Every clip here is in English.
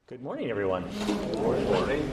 Good morning, everyone. Good morning.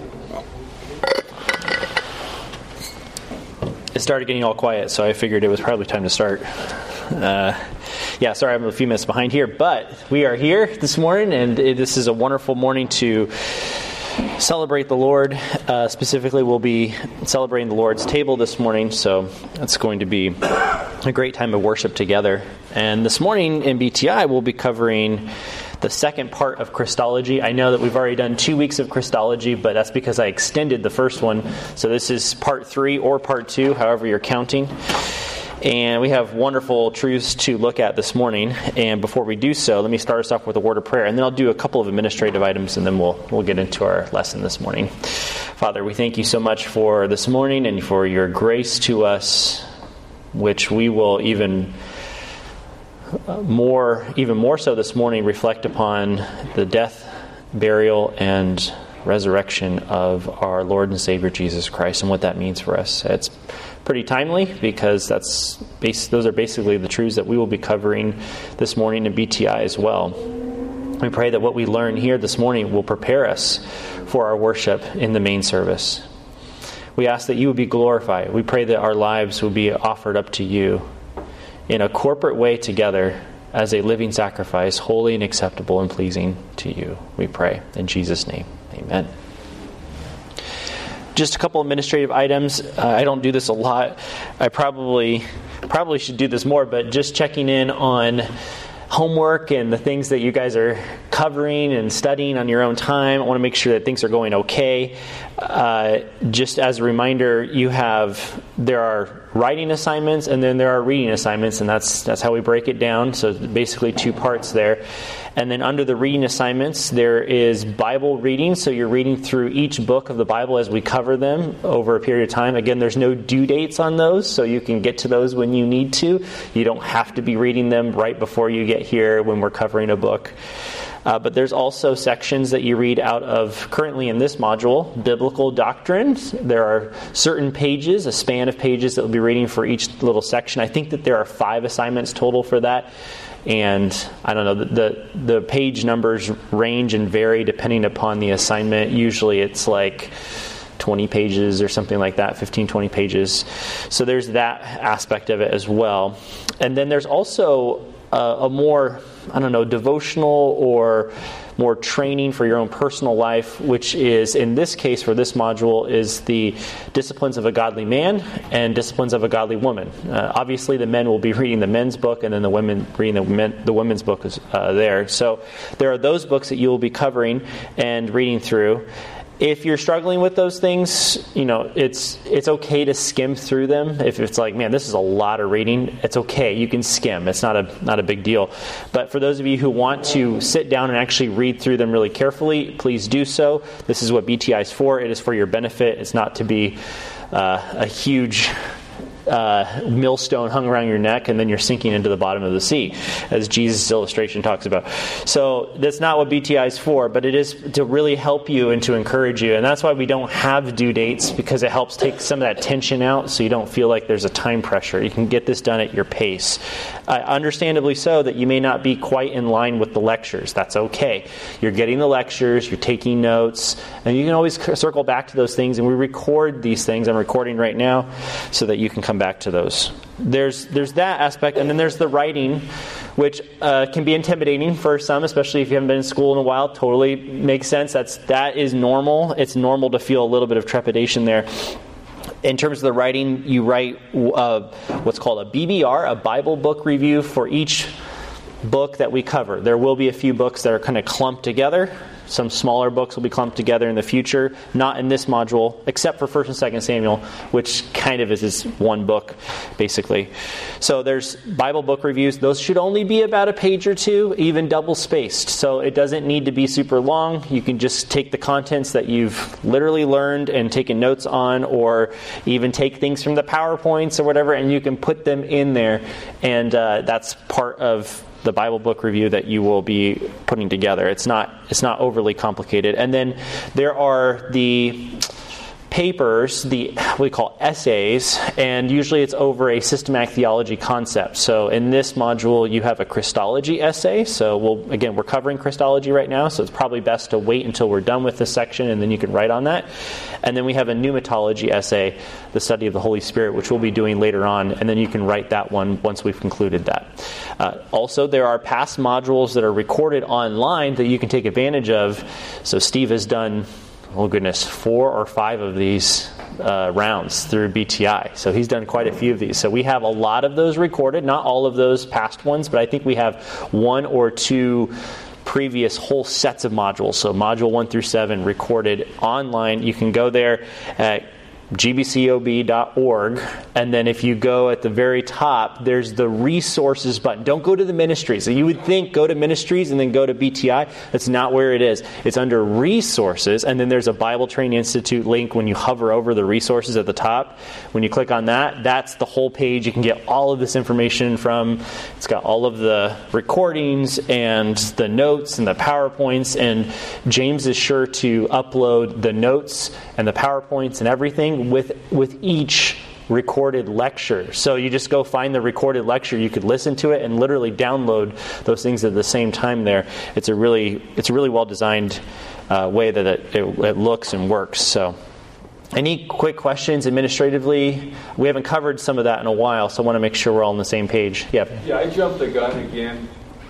It started getting all quiet, so I figured it was probably time to start. Sorry, I'm a few minutes behind here, but we are here this morning, and this is a wonderful morning to celebrate the Lord. Specifically, we'll be celebrating the Lord's table this morning, so it's going to be a great time of worship together. And this morning in BTI, we'll be covering the second part of Christology. I know that we've already done 2 weeks of Christology, but that's because I extended the first one. So this is part 3 or part 2, however you're counting. And we have wonderful truths to look at this morning. And before we do so, let me start us off with a word of prayer. And then I'll do a couple of administrative items, and then we'll get into our lesson this morning. Father, we thank you so much for this morning and for your grace to us, which we will even more so this morning reflect upon the death, burial, and resurrection of our Lord and Savior Jesus Christ and what that means for us. It's pretty timely because those are basically the truths that we will be covering this morning in BTI as well. We pray that what we learn here this morning will prepare us for our worship in the main service. We ask that you would be glorified. We pray that our lives will be offered up to you in a corporate way together as a living sacrifice, holy and acceptable and pleasing to you. We pray in Jesus' name. Amen. Just a couple administrative items. I don't do this a lot. I probably should do this more, but just checking in on homework and the things that you guys are covering and studying on your own time. I want to make sure that things are going okay. Just as a reminder, there are writing assignments and then there are reading assignments, and that's how we break it down. So basically 2 parts there. And then under the reading assignments, there is Bible reading. So you're reading through each book of the Bible as we cover them over a period of time. Again, there's no due dates on those, so you can get to those when you need to. You don't have to be reading them right before you get here when we're covering a book. But there's also sections that you read out of, currently in this module, biblical doctrines. There are certain pages, a span of pages that we'll be reading for each little section. I think that there are 5 assignments total for that. And I don't know, the page numbers range and vary depending upon the assignment. Usually it's like 20 pages or something like that, 15, 20 pages. So there's that aspect of it as well. And then there's also a more, devotional or more training for your own personal life, which is, in this case, for this module, is the disciplines of a godly man and disciplines of a godly woman. Obviously, the men will be reading the men's book, and then the women reading the women's book is there. So there are those books that you will be covering and reading through. If you're struggling with those things, it's okay to skim through them. If it's like, man, this is a lot of reading, it's okay. You can skim. It's not a big deal. But for those of you who want to sit down and actually read through them really carefully, please do so. This is what BTI is for. It is for your benefit. It's not to be a huge millstone hung around your neck and then you're sinking into the bottom of the sea, as Jesus' illustration talks about. So that's not what BTI is for, but it is to really help you and to encourage you. And that's why we don't have due dates, because it helps take some of that tension out so you don't feel like there's a time pressure. You can get this done at your pace. Understandably so, that you may not be quite in line with the lectures. That's okay. You're getting the lectures, you're taking notes, and you can always circle back to those things, and we record these things. I'm recording right now so that you can come back to those. There's that aspect, and then there's the writing, which can be intimidating for some, especially if you haven't been in school in a while. Totally makes sense. That is normal. It's normal to feel a little bit of trepidation there. In terms of the writing, you write what's called a BBR, a Bible book review, for each book that we cover. There will be a few books that are kind of clumped together. Some smaller books will be clumped together in the future, not in this module, except for 1st and 2nd Samuel, which kind of is this one book, basically. So there's Bible book reviews. Those should only be about a page or 2, even double-spaced. So it doesn't need to be super long. You can just take the contents that you've literally learned and taken notes on, or even take things from the PowerPoints or whatever, and you can put them in there. And that's part of the Bible book review that you will be putting together. It's not overly complicated. And then there are the papers, what we call essays, and usually it's over a systematic theology concept. So in this module, you have a Christology essay. So we're covering Christology right now, so it's probably best to wait until we're done with this section, and then you can write on that. And then we have a pneumatology essay, the study of the Holy Spirit, which we'll be doing later on, and then you can write that one once we've concluded that. Also, there are past modules that are recorded online that you can take advantage of. So Steve has done, 4 or 5 of these rounds through BTI. So he's done quite a few of these. So we have a lot of those recorded, not all of those past ones, but I think we have 1 or 2 previous whole sets of modules. So module 1 through 7 recorded online. You can go there at gbcob.org, and then if you go at the very top, there's the resources button. Don't go to the ministries. So you would think go to ministries and then go to BTI. That's not where it is. It's under resources, and then there's a Bible Training Institute link when you hover over the resources at the top. When you click on that, that's the whole page. You can get all of this information from. It's got all of the recordings and the notes and the PowerPoints, and James is sure to upload the notes and the PowerPoints and everything with each recorded lecture. So you just go find the recorded lecture. You could listen to it and literally download those things at the same time there. It's a really well designed way that it looks and works. So any quick questions administratively? We haven't covered some of that in a while, so I want to make sure we're all on the same page. Yeah, I jumped the gun again.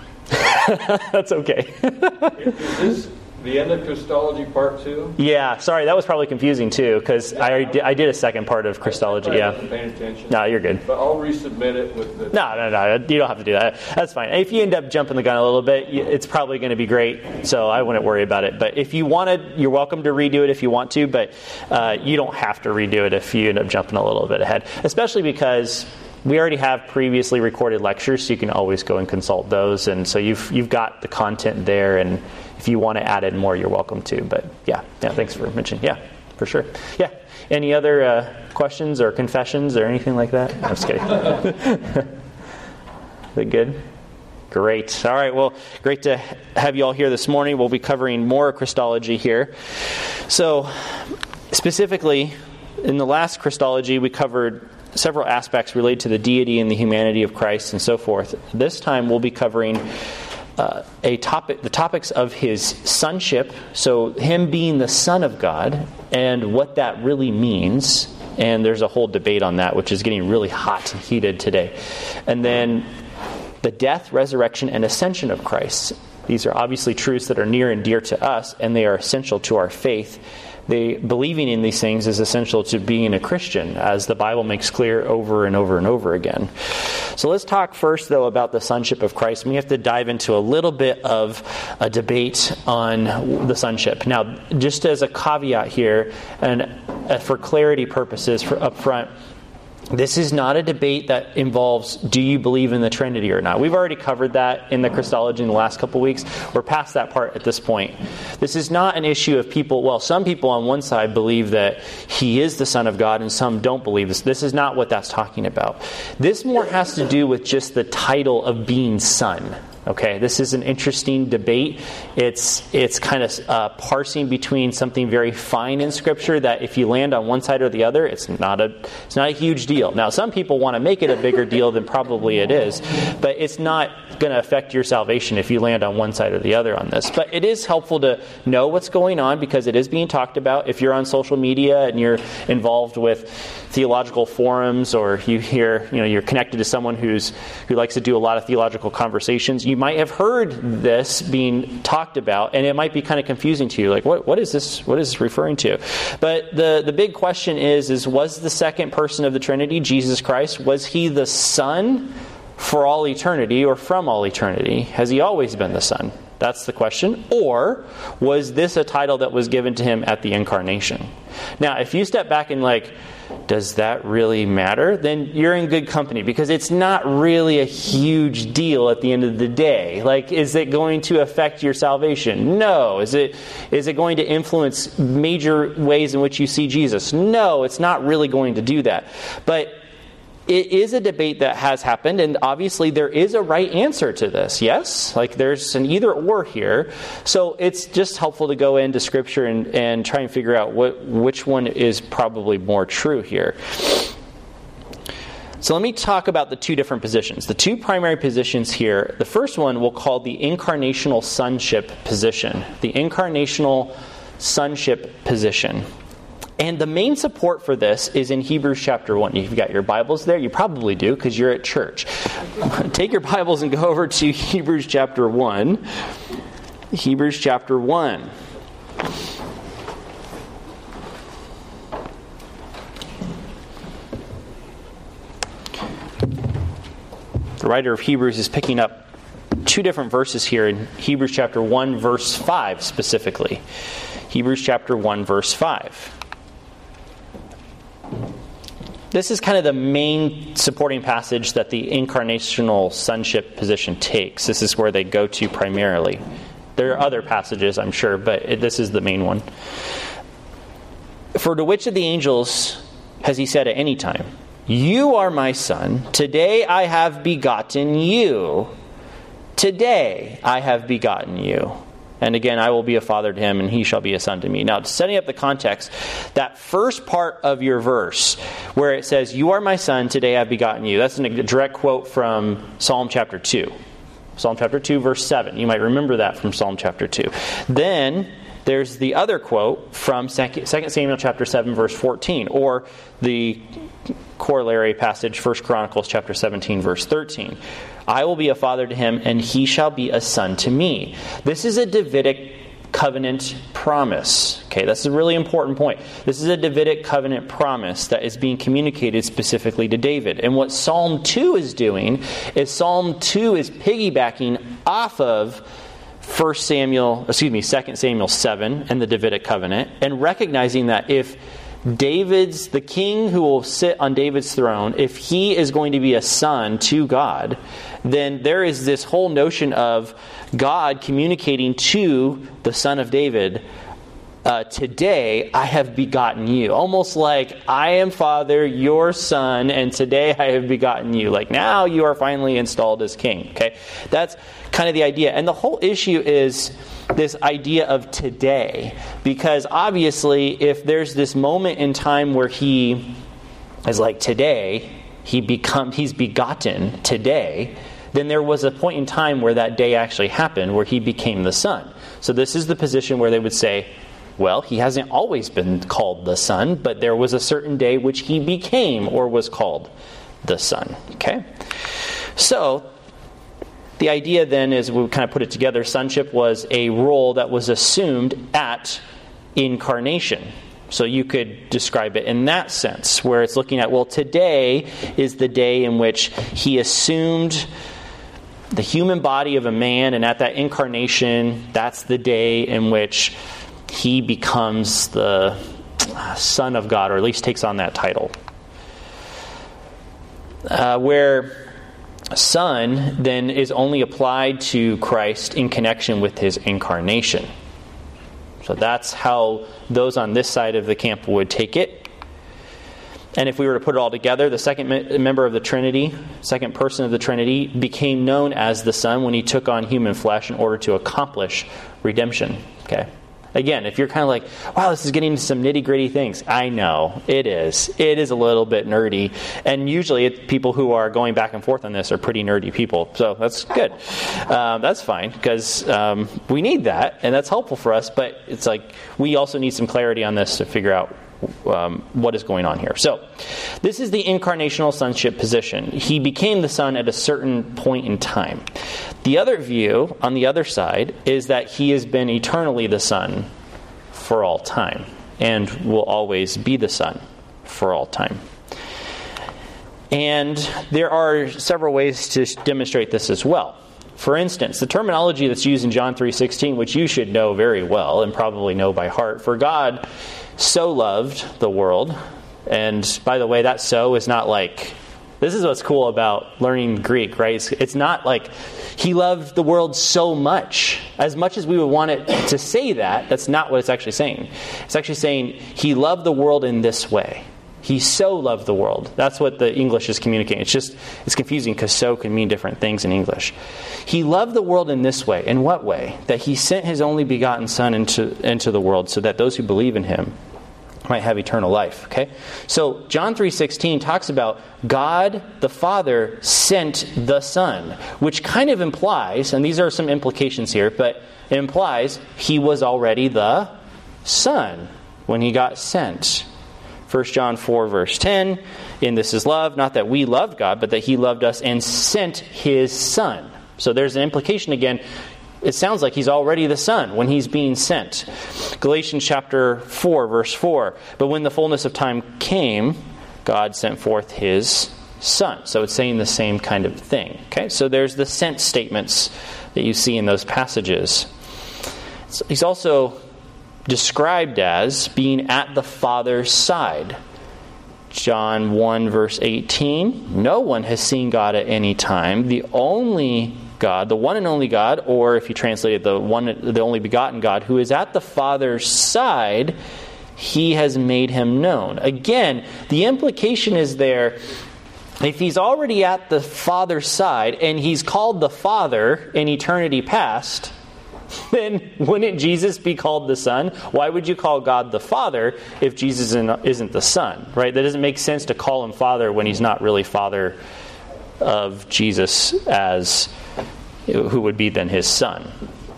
That's okay. Is this the end of Christology Part 2? Yeah, sorry, that was probably confusing too, because I did a second part of Christology. I wasn't paying attention. No, you're good. But I'll resubmit it with the... No, you don't have to do that. That's fine. If you end up jumping the gun a little bit, it's probably going to be great, so I wouldn't worry about it. But if you wanted, you're welcome to redo it if you want to, but you don't have to redo it if you end up jumping a little bit ahead, especially because we already have previously recorded lectures, so you can always go and consult those, and so you've got the content there, and if you want to add in more, you're welcome to. But yeah, thanks for mentioning. Yeah, for sure. Yeah, any other questions or confessions or anything like that? I'm just kidding. They good? Great. All right, well, great to have you all here this morning. We'll be covering more Christology here. So, specifically, in the last Christology, we covered several aspects related to the deity and the humanity of Christ and so forth. This time we'll be covering the topics of his sonship, so him being the Son of God, and what that really means. And there's a whole debate on that, which is getting really hot and heated today. And then the death, resurrection, and ascension of Christ. These are obviously truths that are near and dear to us, and they are essential to our faith. Believing in these things is essential to being a Christian, as the Bible makes clear over and over and over again. So let's talk first, though, about the sonship of Christ. And we have to dive into a little bit of a debate on the sonship. Now, just as a caveat here, and for clarity purposes up front, this is not a debate that involves, do you believe in the Trinity or not? We've already covered that in the Christology in the last couple of weeks. We're past that part at this point. This is not an issue of some people on one side believe that he is the Son of God and some don't believe this. This is not what that's talking about. This more has to do with just the title of being Son. Okay, this is an interesting debate. It's kind of parsing between something very fine in Scripture that if you land on one side or the other, it's not a huge deal. Now, some people want to make it a bigger deal than probably it is, but it's not going to affect your salvation if you land on one side or the other on this. But it is helpful to know what's going on because it is being talked about. If you're on social media and you're involved with theological forums, or you're connected to someone who likes to do a lot of theological conversations, you might have heard this being talked about, and it might be kind of confusing to you. Like, what is this? What is this referring to? But the big question is was the second person of the Trinity, Jesus Christ, was he the Son for all eternity or from all eternity? Has he always been the Son? That's the question. Or was this a title that was given to him at the incarnation? Now, if you step back and does that really matter? Then you're in good company, because it's not really a huge deal at the end of the day. Is it going to affect your salvation? No. Is it going to influence major ways in which you see Jesus? No, it's not really going to do that. But it is a debate that has happened, and obviously there is a right answer to this, yes? Like there's an either or here. So it's just helpful to go into Scripture and try and figure out which one is probably more true here. So let me talk about the two different positions. The two primary positions here, the first one we'll call the incarnational sonship position. The incarnational sonship position. And the main support for this is in Hebrews chapter 1. You've got your Bibles there. You probably do because you're at church. Take your Bibles and go over to Hebrews chapter 1. Hebrews chapter 1. The writer of Hebrews is picking up two different verses here in Hebrews chapter 1, verse 5 specifically. Hebrews chapter 1, verse 5. This is kind of the main supporting passage that the incarnational sonship position takes. This is where they go to primarily. There are other passages, I'm sure, but this is the main one. For to which of the angels has he said at any time, "You are my son, today I have begotten you. Today I have begotten you. And again, I will be a father to him, and he shall be a son to me." Now, setting up the context, that first part of your verse, where it says, "You are my son, today I have begotten you," that's a direct quote from Psalm chapter 2. Psalm chapter 2, verse 7. You might remember that from Psalm chapter 2. Then there's the other quote from 2 Samuel chapter 7, verse 14, or the corollary passage, 1 Chronicles chapter 17, verse 13. "I will be a father to him, and he shall be a son to me." This is a Davidic covenant promise. Okay, that's a really important point. This is a Davidic covenant promise that is being communicated specifically to David. And what Psalm 2 is doing is Psalm 2 is piggybacking off of 2 Samuel 7 and the Davidic covenant, and recognizing that if David's, the king who will sit on David's throne, if he is going to be a son to God, then there is this whole notion of God communicating to the son of David, "Today I have begotten you." Almost like, I am father, your son, and today I have begotten you. Like, now you are finally installed as king. Okay, that's kind of the idea. And the whole issue is this idea of today, because obviously if there's this moment in time where he is like, today he's begotten today, then there was a point in time where that day actually happened, where he became the son. So this is the position where they would say, well, he hasn't always been called the son, but there was a certain day which he became or was called the son. Okay, so the idea then is, we kind of put it together, sonship was a role that was assumed at incarnation. So you could describe it in that sense, where it's looking at, well, today is the day in which he assumed the human body of a man, and at that incarnation, that's the day in which he becomes the Son of God, or at least takes on that title. Where Son then is only applied to Christ in connection with his incarnation. So that's how those on this side of the camp would take it. And if we were to put it all together, the second member of the Trinity, second person of the Trinity, became known as the Son when he took on human flesh in order to accomplish redemption. Okay. Again, if you're kind of like, wow, this is getting into some nitty-gritty things. I know, it is. It is a little bit nerdy. And usually people who are going back and forth on this are pretty nerdy people. So that's good. That's fine, because we need that, and that's helpful for us. But it's like, we also need some clarity on this to figure out what is going on here. So this is the incarnational sonship position. He became the Son at a certain point in time. The other view, on the other side, is that he has been eternally the Son for all time, and will always be the Son for all time. And there are several ways to demonstrate this as well. For instance, the terminology that's used in John 3:16, which you should know very well and probably know by heart, for God so loved the world. And by the way, that "so" is not like, this is what's cool about learning Greek, right? It's not like he loved the world so much. As much as we would want it to say that, that's not what it's actually saying. It's actually saying he loved the world in this way. He so loved the world. That's what the English is communicating. It's confusing because so can mean different things in English. He loved the world in this way. In what way? That he sent his only begotten Son into the world so that those who believe in him might have eternal life. Okay? So John 3:16 talks about God the Father sent the Son, which kind of implies, and these are some implications here, but it implies he was already the Son when he got sent. 1 John 4 verse 10, in this is love, not that we loved God, but that he loved us and sent his Son. So there's an implication again. It sounds like he's already the Son when he's being sent. Galatians chapter 4 verse 4, but when the fullness of time came, God sent forth his Son. So it's saying the same kind of thing. Okay, so there's the sent statements that you see in those passages. He's also described as being at the Father's side. John 1 verse 18, no one has seen God at any time. The only God, the one and only God, or if you translate it, the only begotten God, who is at the Father's side, he has made him known. Again, the implication is there, if he's already at the Father's side and he's called the Father in eternity past, then wouldn't Jesus be called the Son? Why would you call God the Father if Jesus isn't the Son? Right? That doesn't make sense to call him Father when he's not really Father of Jesus as who would be then his Son.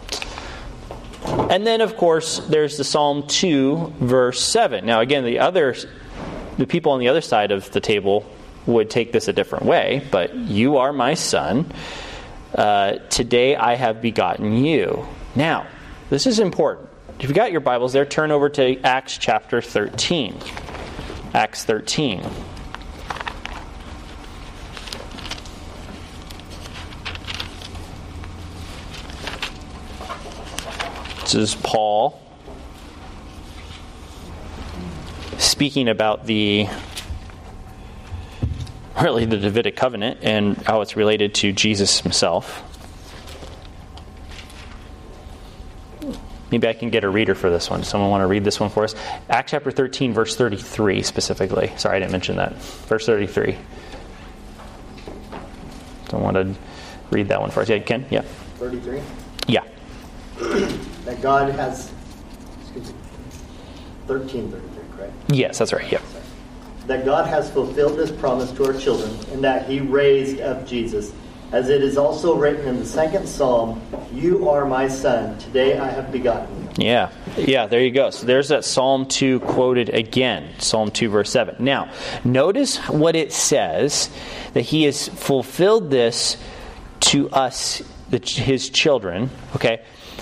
And then, of course, there's the Psalm 2, verse 7. Now, again, the people on the other side of the table would take this a different way, but you are my Son. Today I have begotten you. Now, this is important. If you got your Bibles there, turn over to Acts chapter 13. Acts 13. This is Paul speaking about the Davidic covenant and how it's related to Jesus himself. Maybe I can get a reader for this one. Someone want to read this one for us? Acts chapter 13, verse 33 specifically. Sorry, I didn't mention that. Verse 33. Someone want to read that one for us? Yeah, Ken? Yeah. 33? Yeah. That God has... 1333, correct? Yes, that's right. Yeah. That God has fulfilled this promise to our children, and that he raised up Jesus. As it is also written in the second Psalm, you are my Son, today I have begotten you. Yeah, there you go. So there's that Psalm 2 quoted again, Psalm 2 verse 7. Now, notice what it says, that he has fulfilled this to us, his children, okay?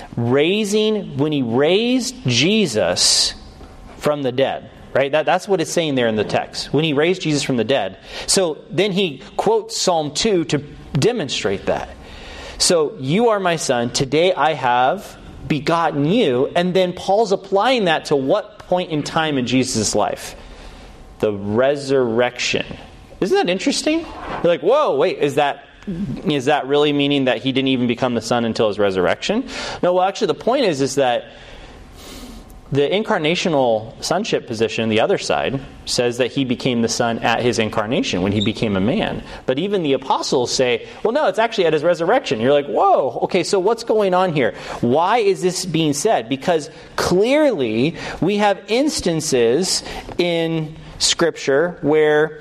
When he raised Jesus from the dead. Right? That's what it's saying there in the text. When he raised Jesus from the dead. So then he quotes Psalm 2 to demonstrate that. So, you are my Son, today I have begotten you. And then Paul's applying that to what point in time in Jesus' life? The resurrection. Isn't that interesting? You're like, whoa, wait, is that really meaning that he didn't even become the Son until his resurrection? No, well, actually the point is that the incarnational sonship position, the other side, says that he became the Son at his incarnation when he became a man. But even the apostles say, well, no, it's actually at his resurrection. You're like, whoa, okay, so what's going on here? Why is this being said? Because clearly we have instances in Scripture where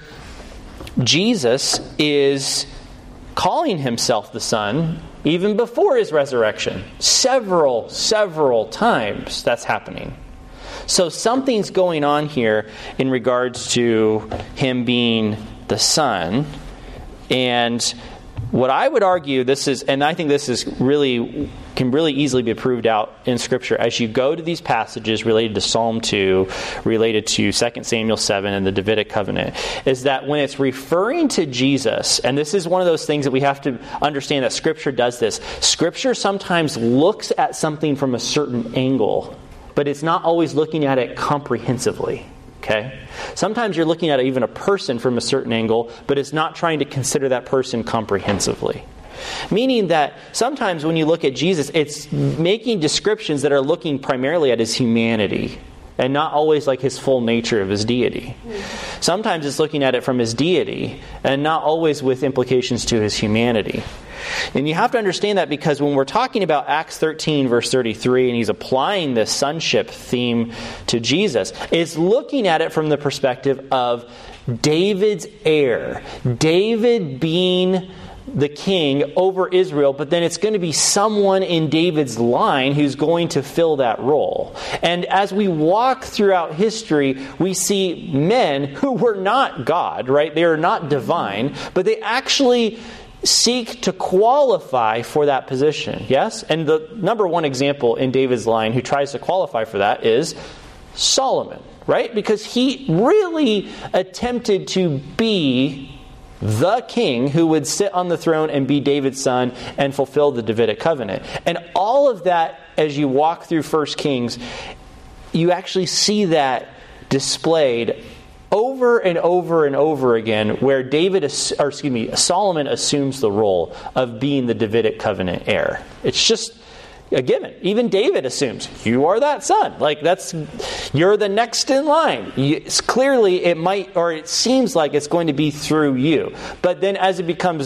Jesus is calling himself the Son even before his resurrection. Several times that's happening. So something's going on here in regards to him being the Son. And what I would argue, I think this is can really easily be proved out in Scripture as you go to these passages related to Psalm 2, related to 2 Samuel 7 and the Davidic covenant, is that when it's referring to Jesus, and this is one of those things that we have to understand that Scripture does this. Scripture sometimes looks at something from a certain angle, but it's not always looking at it comprehensively. Okay? Sometimes you're looking at even a person from a certain angle, but it's not trying to consider that person comprehensively. Meaning that sometimes when you look at Jesus, it's making descriptions that are looking primarily at his humanity. and not always like his full nature of his deity. Sometimes it's looking at it from his deity and not always with implications to his humanity. And you have to understand that because when we're talking about Acts 13 verse 33 and he's applying this sonship theme to Jesus, it's looking at it from the perspective of David's heir. David being the king over Israel, but then it's going to be someone in David's line who's going to fill that role. And as we walk throughout history, we see men who were not God, right? They are not divine, but they actually seek to qualify for that position. Yes? And the number one example in David's line who tries to qualify for that is Solomon, right? Because he really attempted to be the king who would sit on the throne and be David's son and fulfill the Davidic covenant. And all of that, as you walk through 1 Kings, you actually see that displayed over and over and over again, where Solomon assumes the role of being the Davidic covenant heir. It's just a given. Even David assumes, you are that son. Like, you're the next in line. Clearly, it seems like it's going to be through you. But then as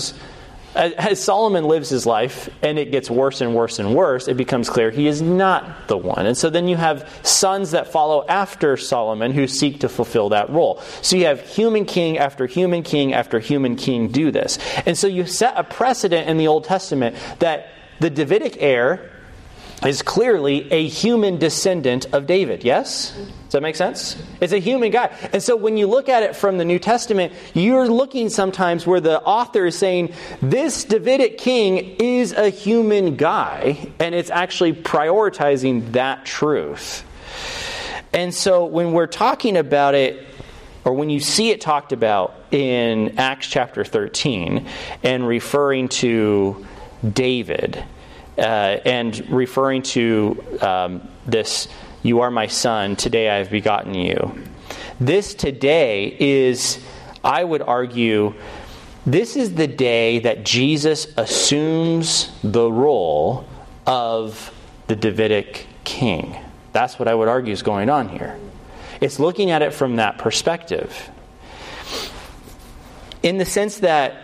Solomon lives his life and it gets worse and worse and worse, it becomes clear he is not the one. And so then you have sons that follow after Solomon who seek to fulfill that role. So you have human king after human king after human king do this. And so you set a precedent in the Old Testament that the Davidic heir is clearly a human descendant of David. Yes? Does that make sense? It's a human guy. And so when you look at it from the New Testament, you're looking sometimes where the author is saying, this Davidic king is a human guy, and it's actually prioritizing that truth. And so when we're talking about it, or when you see it talked about in Acts chapter 13, and referring to David, and referring to this, you are my son, today I have begotten you. This today is, I would argue, this is the day that Jesus assumes the role of the Davidic king. That's what I would argue is going on here. It's looking at it from that perspective. In the sense that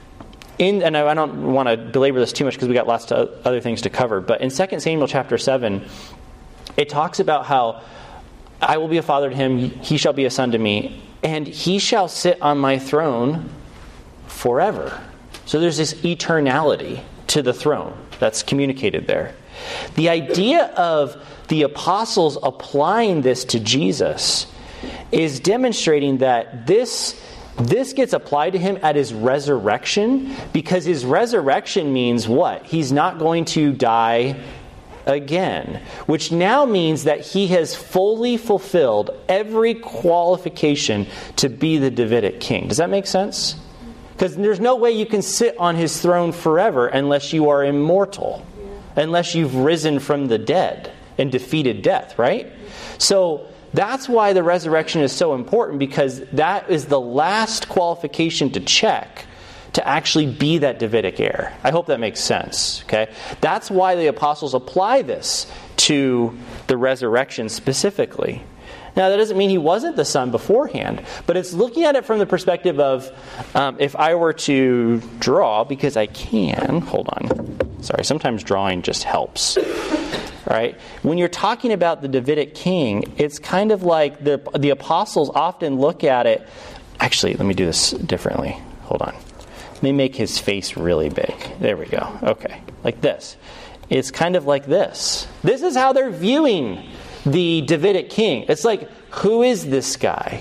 and I don't want to belabor this too much because we got lots of other things to cover, but in 2 Samuel chapter 7, it talks about how I will be a father to him, he shall be a son to me, and he shall sit on my throne forever. So there's this eternality to the throne that's communicated there. The idea of the apostles applying this to Jesus is demonstrating that this gets applied to him at his resurrection, because his resurrection means what? He's not going to die again, which now means that he has fully fulfilled every qualification to be the Davidic king. Does that make sense? Because there's no way you can sit on his throne forever unless you are immortal, unless you've risen from the dead and defeated death, right? So that's why the resurrection is so important, because that is the last qualification to check to actually be that Davidic heir. I hope that makes sense. Okay, that's why the apostles apply this to the resurrection specifically. Now, that doesn't mean he wasn't the son beforehand, but it's looking at it from the perspective of, if I were to draw, because I can, hold on. Sorry, sometimes drawing just helps. Right? When you're talking about the Davidic king, it's kind of like the apostles often look at it. Actually, let me do this differently. Hold on. Let me make his face really big. There we go. Okay. Like this. It's kind of like this. This is how they're viewing the Davidic king. It's like, who is this guy?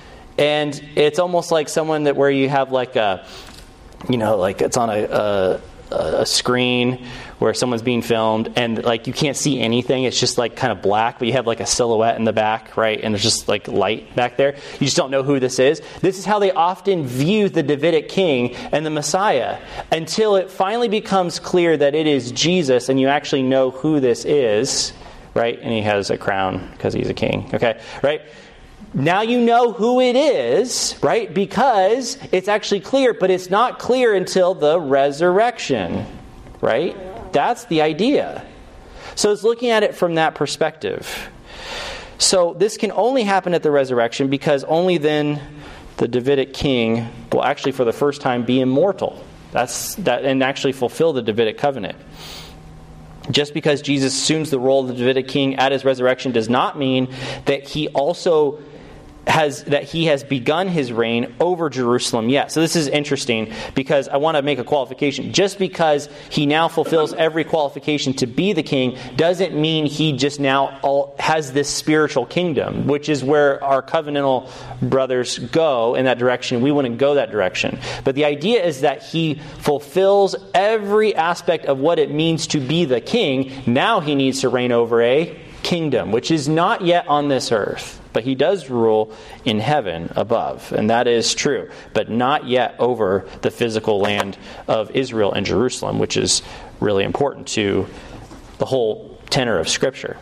And it's almost like someone that where you have like a, like it's on a screen where someone's being filmed, and like you can't see anything. It's just like kind of black, but you have like a silhouette in the back, right? And there's just like light back there. You just don't know who this is. This is how they often view the Davidic king and the Messiah, until it finally becomes clear that it is Jesus, and you actually know who this is, right? And he has a crown because he's a king, okay, right? Now you know who it is, right? Because it's actually clear, but it's not clear until the resurrection, right? That's the idea. So it's looking at it from that perspective. So this can only happen at the resurrection, because only then the Davidic king will actually for the first time be immortal. And actually fulfill the Davidic covenant. Just because Jesus assumes the role of the Davidic king at his resurrection does not mean that he also has begun his reign over Jerusalem yet. So this is interesting, because I want to make a qualification. Just because he now fulfills every qualification to be the king doesn't mean he just now has this spiritual kingdom, which is where our covenantal brothers go in that direction. We wouldn't go that direction. But the idea is that he fulfills every aspect of what it means to be the king. Now he needs to reign over a kingdom, which is not yet on this earth. But he does rule in heaven above, and that is true, but not yet over the physical land of Israel and Jerusalem, which is really important to the whole tenor of Scripture.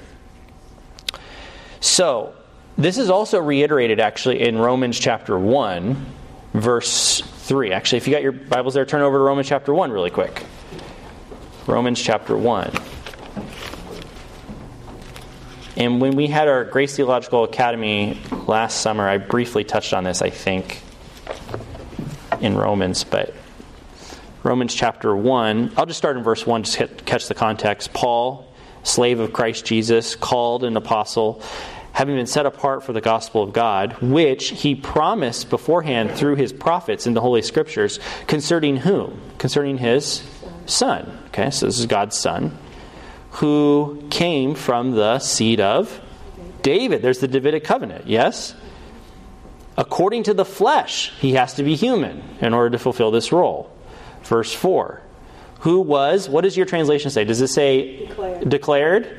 So, this is also reiterated actually in Romans chapter 1, verse 3. Actually, if you got your Bibles there, turn over to Romans chapter 1 really quick. Romans chapter 1. And when we had our Grace Theological Academy last summer, I briefly touched on this, I think, in Romans. But Romans chapter 1, I'll just start in verse 1 to catch the context. Paul, slave of Christ Jesus, called an apostle, having been set apart for the gospel of God, which he promised beforehand through his prophets in the Holy Scriptures, concerning whom? Concerning his Son. Okay, so this is God's Son, who came from the seed of David. There's the Davidic covenant, yes? According to the flesh, he has to be human in order to fulfill this role. Verse 4. Who was, what does your translation say? Does it say declared?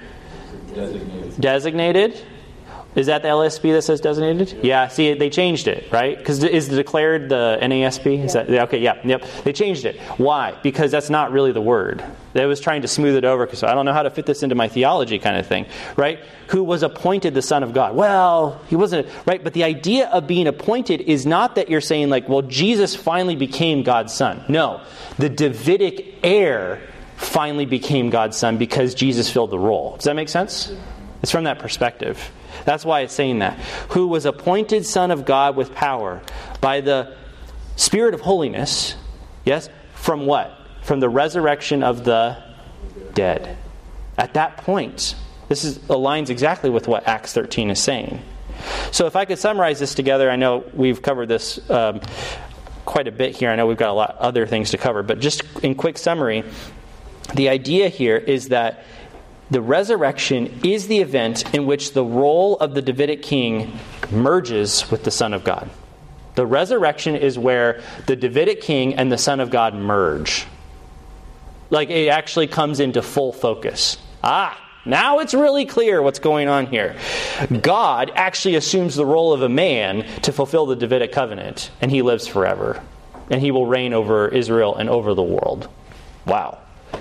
Designated? Is that the LSB that says designated? Yeah, see, they changed it, right? Because is the declared the NASB? Is that, okay, yeah, yep. They changed it. Why? Because that's not really the word. They was trying to smooth it over, because I don't know how to fit this into my theology kind of thing, right? Who was appointed the Son of God? Well, he wasn't, right? But the idea of being appointed is not that you're saying like, well, Jesus finally became God's Son. No, the Davidic heir finally became God's Son because Jesus filled the role. Does that make sense? It's from that perspective. That's why it's saying that. Who was appointed Son of God with power by the Spirit of holiness. Yes? From what? From the resurrection of the dead. At that point, this aligns exactly with what Acts 13 is saying. So if I could summarize this together, I know we've covered this quite a bit here. I know we've got a lot of other things to cover. But just in quick summary, the idea here is that the resurrection is the event in which the role of the Davidic king merges with the Son of God. The resurrection is where the Davidic king and the Son of God merge. Like it actually comes into full focus. Now it's really clear what's going on here. God actually assumes the role of a man to fulfill the Davidic covenant, and he lives forever. And he will reign over Israel and over the world. Wow.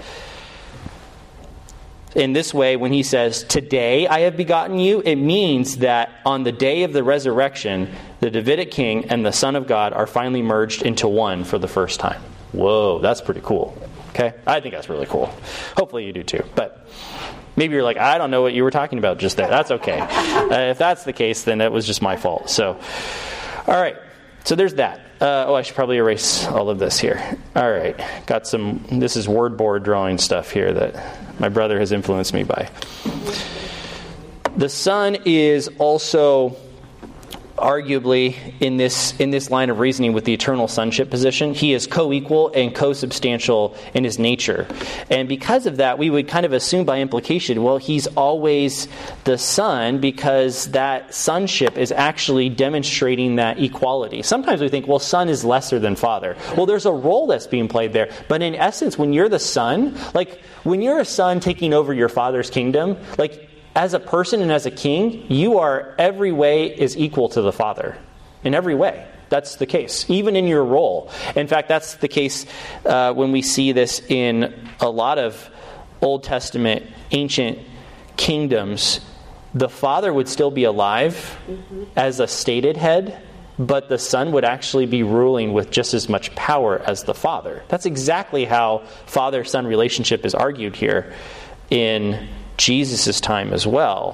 In this way, when he says, "Today I have begotten you," it means that on the day of the resurrection, the Davidic king and the Son of God are finally merged into one for the first time. Whoa, that's pretty cool. Okay? I think that's really cool. Hopefully you do too. But maybe you're like, I don't know what you were talking about just there. That's okay. If that's the case, then it was just my fault. So, all right. So there's that. I should probably erase all of this here. All right. Got some, this is word board drawing stuff here that my brother has influenced me by. The Son is also arguably in this line of reasoning with the eternal sonship position. He is co-equal and co-substantial in his nature. And because of that, we would kind of assume by implication, well, he's always the Son because that sonship is actually demonstrating that equality. Sometimes we think, well, Son is lesser than Father. Well, there's a role that's being played there. But in essence, when you're the Son, like when you're a son taking over your Father's kingdom, like as a person and as a king, you are every way is equal to the Father. In every way. That's the case. Even in your role. In fact, that's the case when we see this in a lot of Old Testament ancient kingdoms. The Father would still be alive as a stated head, but the Son would actually be ruling with just as much power as the Father. That's exactly how Father-Son relationship is argued here in Jesus' time as well.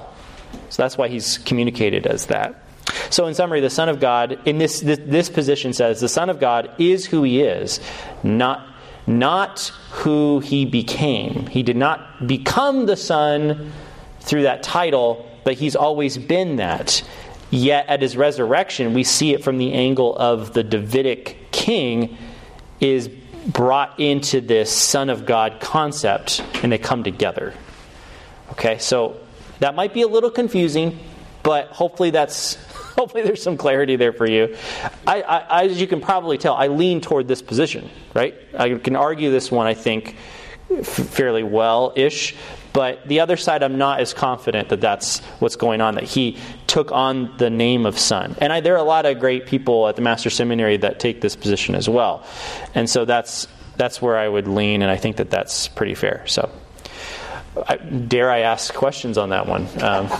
So that's why he's communicated as that. So in summary, the Son of God, in this position says, the Son of God is who he is, not who he became. He did not become the Son through that title, but he's always been that. Yet at his resurrection, we see it from the angle of the Davidic king is brought into this Son of God concept, and they come together. Okay, so that might be a little confusing, but hopefully there's some clarity there for you. I, as you can probably tell, I lean toward this position, right? I can argue this one, I think, fairly well-ish. But the other side, I'm not as confident that that's what's going on, that he took on the name of Son. And there are a lot of great people at the Master's Seminary that take this position as well. And so that's where I would lean, and I think that that's pretty fair. So dare I ask questions on that one?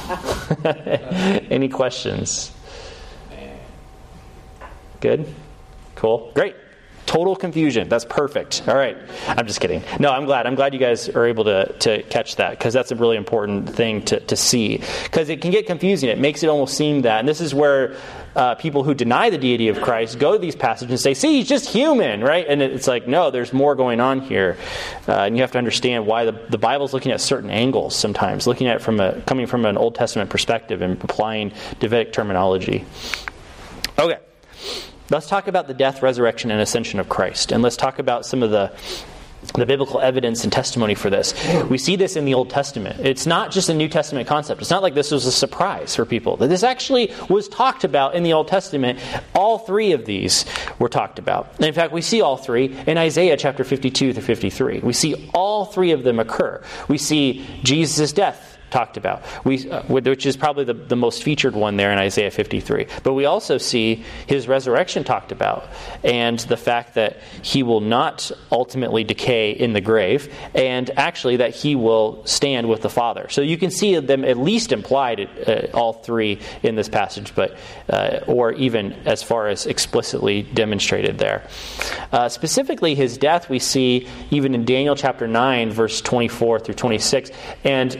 Any questions? Good? Cool. Great. Total confusion. That's perfect. All right. I'm just kidding. No, I'm glad you guys are able to catch that, because that's a really important thing to see. Because it can get confusing. It makes it almost seem that, and this is where people who deny the deity of Christ go to these passages and say, see, he's just human, right? And it's like, no, there's more going on here. And you have to understand why the Bible's looking at certain angles sometimes, looking at it coming from an Old Testament perspective and applying Davidic terminology. Okay. Let's talk about the death, resurrection, and ascension of Christ. And let's talk about some of the biblical evidence and testimony for this. We see this in the Old Testament. It's not just a New Testament concept. It's not like this was a surprise for people. That this actually was talked about in the Old Testament. All three of these were talked about. And in fact, we see all three in Isaiah chapter 52 through 53. We see all three of them occur. We see Jesus' death talked about, which is probably the most featured one there in Isaiah 53. But we also see his resurrection talked about, and the fact that he will not ultimately decay in the grave, and actually that he will stand with the Father. So you can see them at least implied, all three in this passage, but or even as far as explicitly demonstrated there. Specifically, his death we see even in Daniel chapter 9, verse 24 through 26, and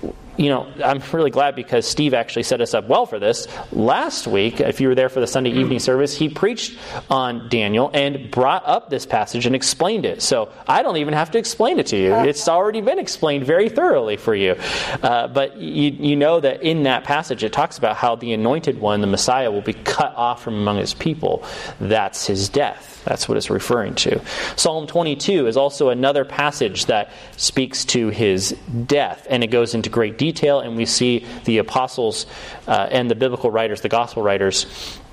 I'm really glad because Steve actually set us up well for this. Last week, if you were there for the Sunday evening service, he preached on Daniel and brought up this passage and explained it. So I don't even have to explain it to you. It's already been explained very thoroughly for you. But you know that in that passage it talks about how the anointed one, the Messiah, will be cut off from among his people. That's his death. That's what it's referring to. Psalm 22 is also another passage that speaks to his death, and it goes into great detail, and we see the apostles and the biblical writers, the gospel writers,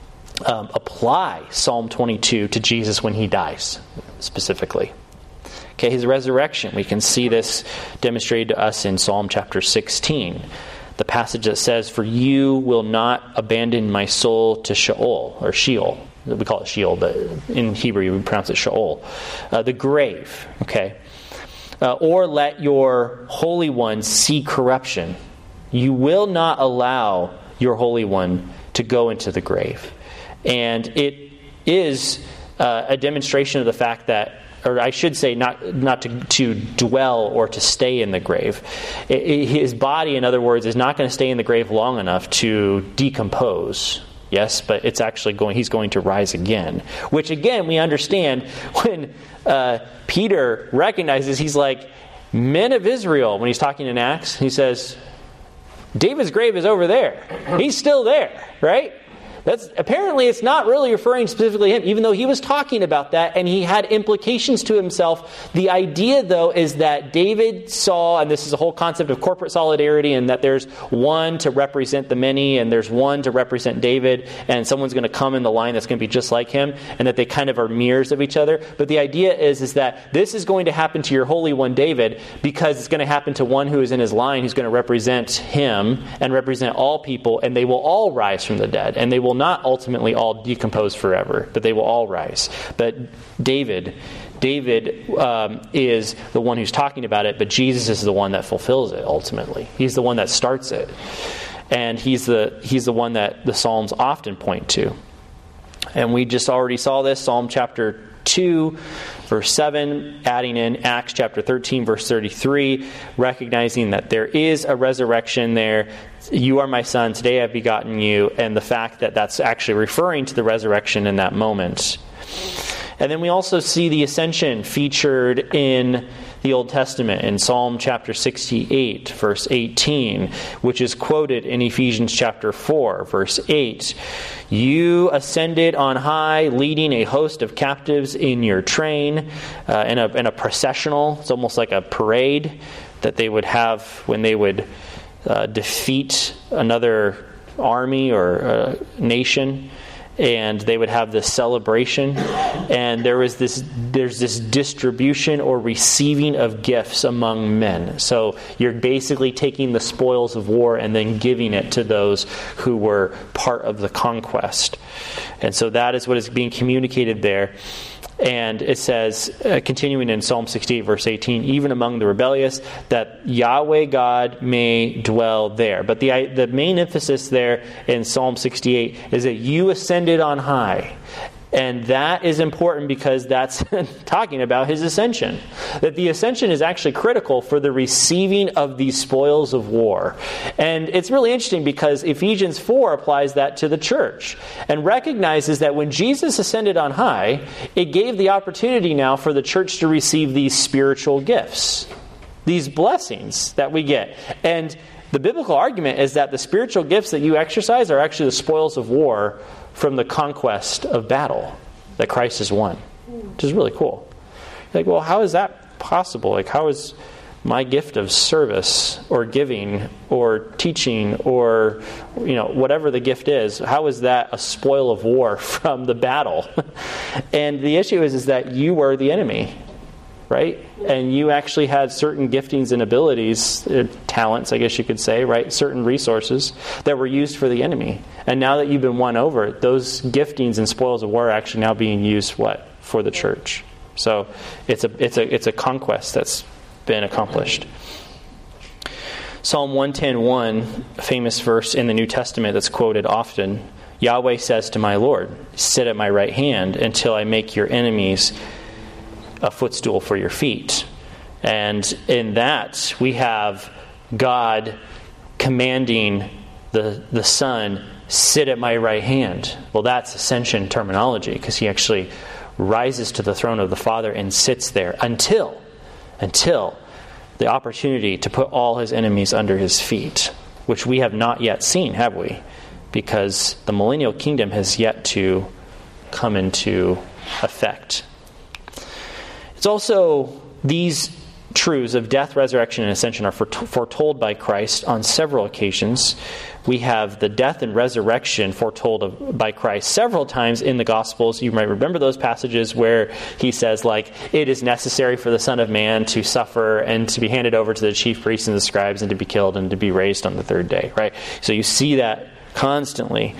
apply Psalm 22 to Jesus when he dies, specifically. Okay, his resurrection, we can see this demonstrated to us in Psalm chapter 16. The passage that says, "For you will not abandon my soul to Sheol," or Sheol. We call it Sheol, but in Hebrew we pronounce it Sheol. The grave, okay? Or let your Holy One see corruption. You will not allow your Holy One to go into the grave. And it is a demonstration of the fact that, or I should say, not to dwell or to stay in the grave. His body, in other words, is not going to stay in the grave long enough to decompose. Yes, but it's actually he's going to rise again. Which again, we understand when Peter recognizes, he's like, men of Israel, when he's talking in Acts, he says, David's grave is over there. He's still there, right? Apparently it's not really referring specifically to him, even though he was talking about that and he had implications to himself. The idea, though, is that David saw, and this is a whole concept of corporate solidarity, and that there's one to represent the many, and there's one to represent David, and someone's going to come in the line that's going to be just like him, and that they kind of are mirrors of each other. But the idea is that this is going to happen to your Holy One, David, because it's going to happen to one who is in his line who's going to represent him and represent all people, and they will all rise from the dead, and they will not ultimately all decompose forever, but they will all rise. But David is the one who's talking about it, but Jesus is the one that fulfills it ultimately. He's the one that starts it. And he's the one that the Psalms often point to. And we just already saw this, Psalm chapter 2, verse 7, adding in Acts chapter 13, verse 33, recognizing that there is a resurrection there. You are my son, today I've begotten you, and the fact that that's actually referring to the resurrection in that moment. And then we also see the ascension featured in the Old Testament in Psalm chapter 68, verse 18, which is quoted in Ephesians chapter 4, verse 8. You ascended on high, leading a host of captives in your train, in a processional. It's almost like a parade that they would have when they would defeat another army or nation. And they would have this celebration, and there's this distribution or receiving of gifts among men. So you're basically taking the spoils of war and then giving it to those who were part of the conquest. And so that is what is being communicated there. And it says, continuing in Psalm 68, verse 18, even among the rebellious, that Yahweh God may dwell there. But the main emphasis there in Psalm 68 is that you ascended on high. And that is important because that's talking about his ascension. That the ascension is actually critical for the receiving of these spoils of war. And it's really interesting because Ephesians 4 applies that to the church and recognizes that when Jesus ascended on high, it gave the opportunity now for the church to receive these spiritual gifts, these blessings that we get. And the biblical argument is that the spiritual gifts that you exercise are actually the spoils of war from the conquest of battle that Christ has won, which is really cool. Like, well, how is that possible? Like, how is my gift of service or giving or teaching or, whatever the gift is, how is that a spoil of war from the battle? And the issue is that you were the enemy, right? And you actually had certain giftings and abilities, talents, I guess you could say, right? Certain resources that were used for the enemy. And now that you've been won over, those giftings and spoils of war are actually now being used for the church. So it's a conquest that's been accomplished. Psalm 110:1, a famous verse in the New Testament that's quoted often. Yahweh says to my Lord, sit at my right hand until I make your enemies a footstool for your feet. And in that, we have God commanding the Son, sit at my right hand. Well, that's ascension terminology, because he actually rises to the throne of the Father and sits there until the opportunity to put all his enemies under his feet, which we have not yet seen, have we? Because the millennial kingdom has yet to come into effect. It's also these truths of death, resurrection, and ascension are foretold by Christ on several occasions. We have the death and resurrection foretold by Christ several times in the Gospels. You might remember those passages where he says, it is necessary for the Son of Man to suffer and to be handed over to the chief priests and the scribes and to be killed and to be raised on the third day, right? So you see that constantly.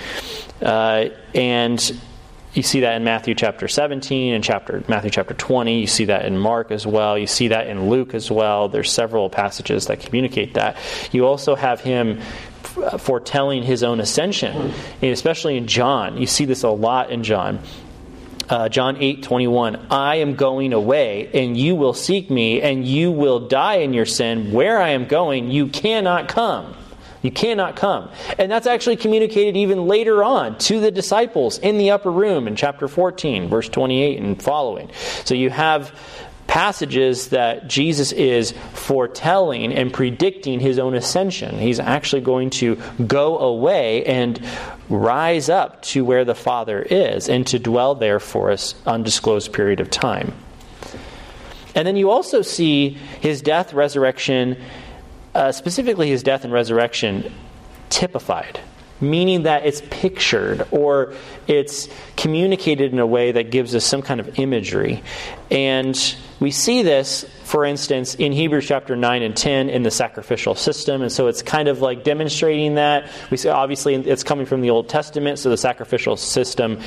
And you see that in Matthew chapter 17 and Matthew chapter 20. You see that in Mark as well. You see that in Luke as well. There's several passages that communicate that. You also have him foretelling his own ascension, and especially in John. You see this a lot in John. John 8:21, I am going away, and you will seek me, and you will die in your sin. Where I am going, you cannot come. You cannot come. And that's actually communicated even later on to the disciples in the upper room in chapter 14, verse 28 and following. So you have passages that Jesus is foretelling and predicting his own ascension. He's actually going to go away and rise up to where the Father is and to dwell there for an undisclosed period of time. And then you also see his death, resurrection, specifically his death and resurrection typified, meaning that it's pictured or it's communicated in a way that gives us some kind of imagery. And we see this, for instance, in Hebrews chapter 9 and 10 in the sacrificial system. And so it's kind of like demonstrating that. We see, obviously, it's coming from the Old Testament, so the sacrificial system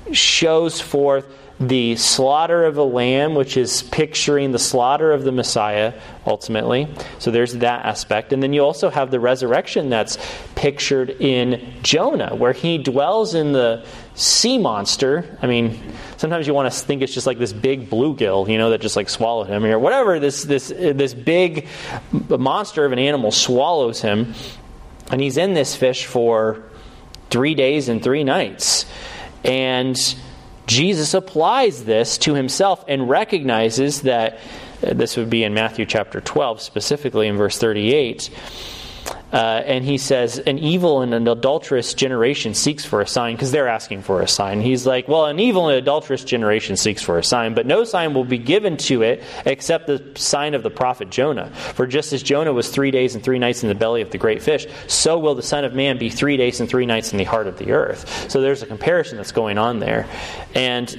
shows forth the slaughter of a lamb, which is picturing the slaughter of the Messiah, ultimately. So there's that aspect. And then you also have the resurrection that's pictured in Jonah, where he dwells in the sea monster. I mean, sometimes you want to think it's just like this big bluegill, that just like swallowed him, or whatever. This big monster of an animal swallows him, and he's in this fish for 3 days and 3 nights. And Jesus applies this to himself and recognizes that, this would be in Matthew chapter 12, specifically in verse 38, and he says, an evil and an adulterous generation seeks for a sign, because they're asking for a sign. He's like, well, an evil and adulterous generation seeks for a sign, but no sign will be given to it except the sign of the prophet Jonah. For just as Jonah was 3 days and 3 nights in the belly of the great fish, so will the Son of Man be 3 days and 3 nights in the heart of the earth. So there's a comparison that's going on there. And,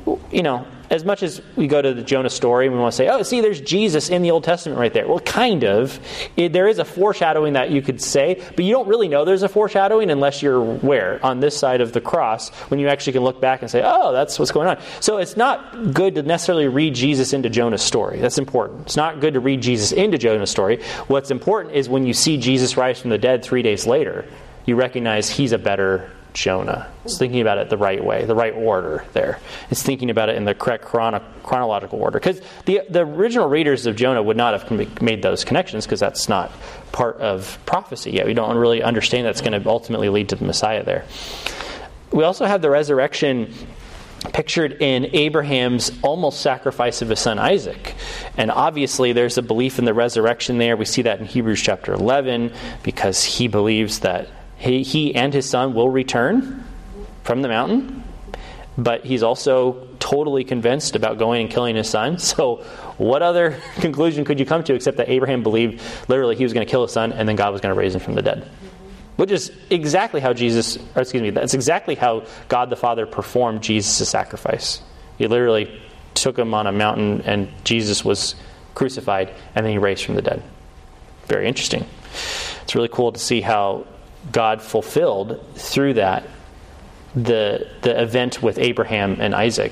as much as we go to the Jonah story and we want to say, oh, see, there's Jesus in the Old Testament right there. Well, kind of. There is a foreshadowing that you could say, but you don't really know there's a foreshadowing unless you're where? On this side of the cross, when you actually can look back and say, oh, that's what's going on. So it's not good to necessarily read Jesus into Jonah's story. That's important. It's not good to read Jesus into Jonah's story. What's important is when you see Jesus rise from the dead 3 days later, you recognize he's a better Jonah. It's thinking about it the right way, the right order there. It's thinking about it in the correct chronological order. Because the original readers of Jonah would not have made those connections, because that's not part of prophecy yet. We don't really understand that's going to ultimately lead to the Messiah there. We also have the resurrection pictured in Abraham's almost sacrifice of his son Isaac. And obviously there's a belief in the resurrection there. We see that in Hebrews chapter 11, because he believes that he and his son will return from the mountain, but he's also totally convinced about going and killing his son. So what other conclusion could you come to except that Abraham believed literally he was going to kill his son and then God was going to raise him from the dead? Which is exactly how that's exactly how God the Father performed Jesus' sacrifice. He literally took him on a mountain and Jesus was crucified and then he raised from the dead. Very interesting. It's really cool to see how God fulfilled through that the event with Abraham and Isaac.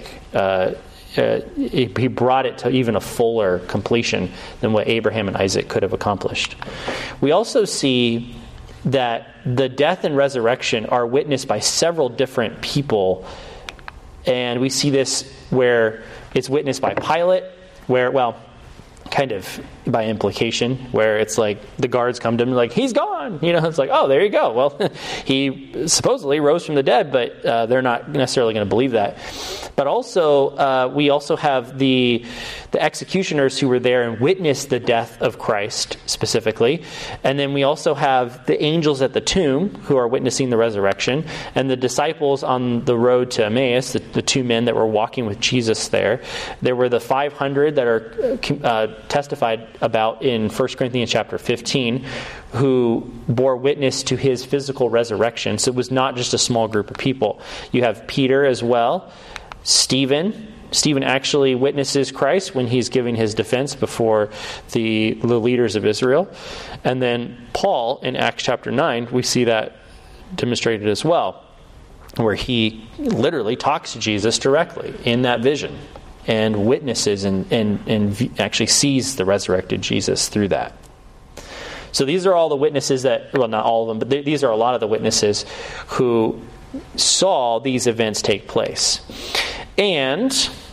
He brought it to even a fuller completion than what Abraham and Isaac could have accomplished. We also see that the death and resurrection are witnessed by several different people. And we see this where it's witnessed by Pilate, kind of by implication, where it's like the guards come to him like, he's gone. It's like, oh, there you go. Well, he supposedly rose from the dead, but they're not necessarily going to believe that. But also, we also have the executioners who were there and witnessed the death of Christ specifically. And then we also have the angels at the tomb who are witnessing the resurrection, and the disciples on the road to Emmaus, the 2 men that were walking with Jesus there. There were the 500 that are testified about in 1 Corinthians chapter 15, who bore witness to his physical resurrection. So it was not just a small group of people. You have Peter as well. Stephen actually witnesses Christ when he's giving his defense before the leaders of Israel. And then Paul in Acts chapter 9, we see that demonstrated as well, where he literally talks to Jesus directly in that vision and witnesses and actually sees the resurrected Jesus through that. So these are all the witnesses that, well, not all of them, but these are a lot of the witnesses who saw these events take place. And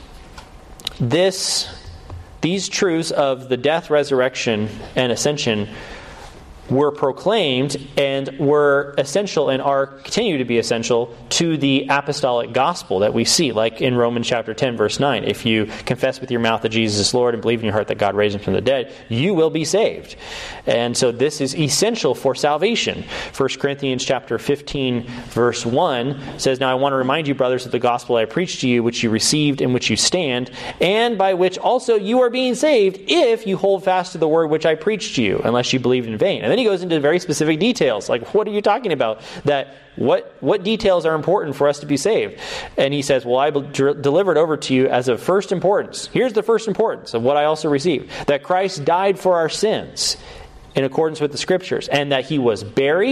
these truths of the death, resurrection, and ascension were proclaimed and were essential and continue to be essential to the apostolic gospel that we see, like in Romans chapter 10, verse 9. If you confess with your mouth that Jesus is Lord and believe in your heart that God raised him from the dead, you will be saved. And so this is essential for salvation. 1 Corinthians chapter 15, verse 1 says, "Now I want to remind you, brothers, of the gospel I preached to you, which you received, in which you stand, and by which also you are being saved, if you hold fast to the word which I preached to you, unless you believed in vain." And then he goes into very specific details. Like, what are you talking about? That what details are important for us to be saved? And he says, well, I delivered over to you as of first importance. Here's the first importance of what I also received. That Christ died for our sins in accordance with the Scriptures, and that he was buried,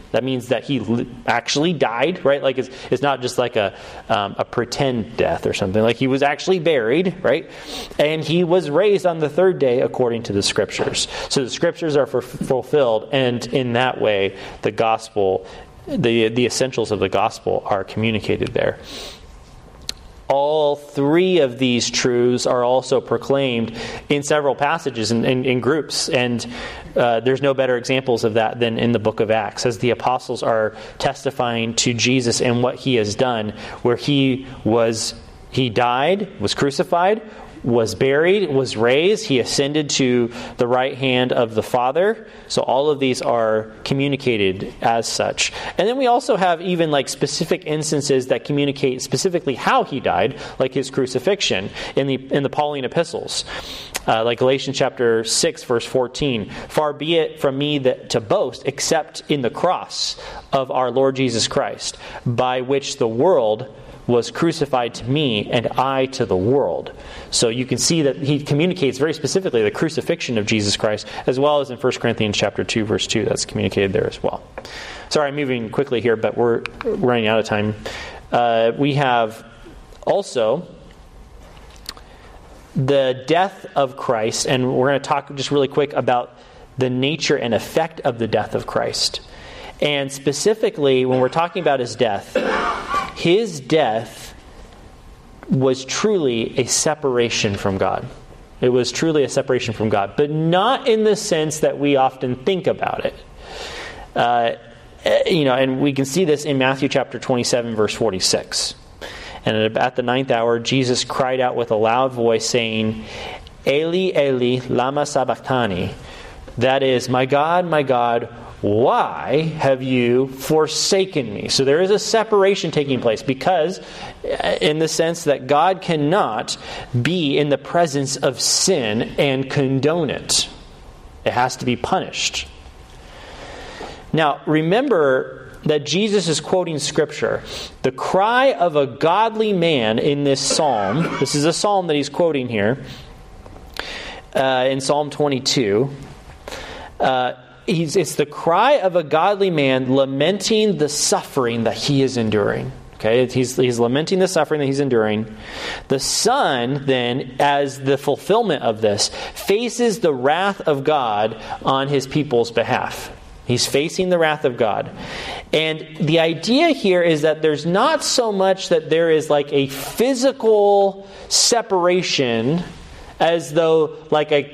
That means that he actually died, right? Like it's not just like a pretend death or something. Like he was actually buried, right? And he was raised on the third day according to the Scriptures. So the Scriptures are fulfilled, and in that way, the gospel, the essentials of the gospel are communicated there. All three of these truths are also proclaimed in several passages in groups, and there's no better examples of that than in the book of Acts, as the apostles are testifying to Jesus and what he has done, where he died, was crucified, was buried, was raised, he ascended to the right hand of the Father. So all of these are communicated as such. And then we also have even like specific instances that communicate specifically how he died, like his crucifixion in the Pauline epistles. Like Galatians chapter 6, verse 14. Far be it from me to boast except in the cross of our Lord Jesus Christ, by which the world was crucified to me and I to the world. So you can see that he communicates very specifically the crucifixion of Jesus Christ, as well as in 1 Corinthians chapter 2, verse 2. That's communicated there as well. Sorry, I'm moving quickly here, but we're running out of time. We have also the death of Christ, and we're going to talk just really quick about the nature and effect of the death of Christ. And specifically, when we're talking about his death was truly a separation from God. It was truly a separation from God, but not in the sense that we often think about it. And we can see this in Matthew chapter 27, verse 46. And at the 9th hour, Jesus cried out with a loud voice, saying, Eli, Eli, lama sabachthani. That is, my God, why have you forsaken me? So there is a separation taking place, because in the sense that God cannot be in the presence of sin and condone it. It has to be punished. Now, remember that Jesus is quoting Scripture. The cry of a godly man in this psalm, this is a psalm that he's quoting here, in Psalm 22, it's the cry of a godly man lamenting the suffering that he is enduring. Okay, he's lamenting the suffering that he's enduring. The Son, then, as the fulfillment of this, faces the wrath of God on his people's behalf. He's facing the wrath of God. And the idea here is that there's not so much that there is like a physical separation as though like